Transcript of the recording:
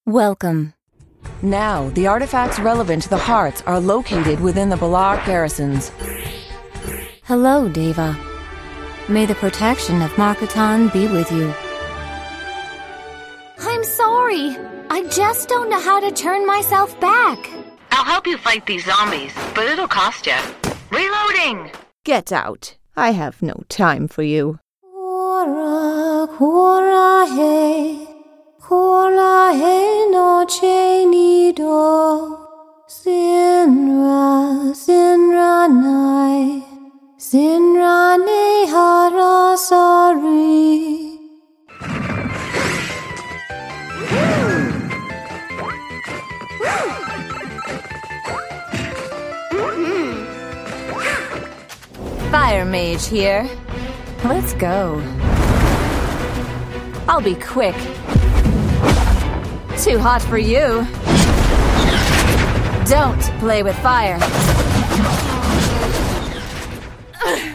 Welcome. Now, the artifacts relevant to the hearts are located within the Balar garrisons. Hello, Deva. May the protection of Marketan be with you. I'm sorry. I just don't know how to turn myself back. I'll help you fight these zombies, but it'll cost you. Reloading! Get out. I have no time for you. Fire Mage here. Let's go. I'll be quick. Too hot for you. Don't play with fire.